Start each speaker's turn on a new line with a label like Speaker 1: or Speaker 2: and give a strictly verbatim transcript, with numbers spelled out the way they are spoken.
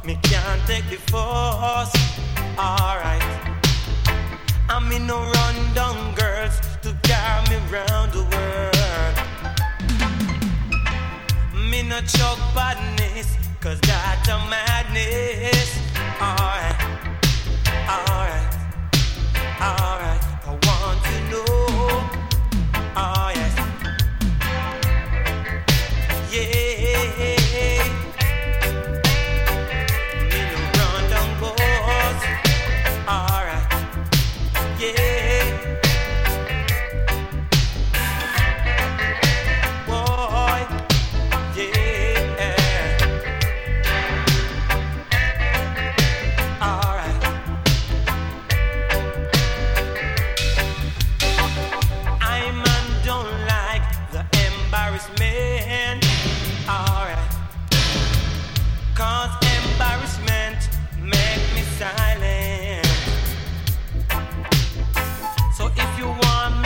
Speaker 1: me can't take the force. Alright, I mean no run down girls to carry me round the world. Me no choke badness, cause that's a madness. Alright, alright, alright, I want to know. Oh yes, yeah. Me no run down boys. Alright, yeah. Boy, yeah. Alright. I man don't like the embarrassment. Alright. Cause embarrassment make me silent. So if you want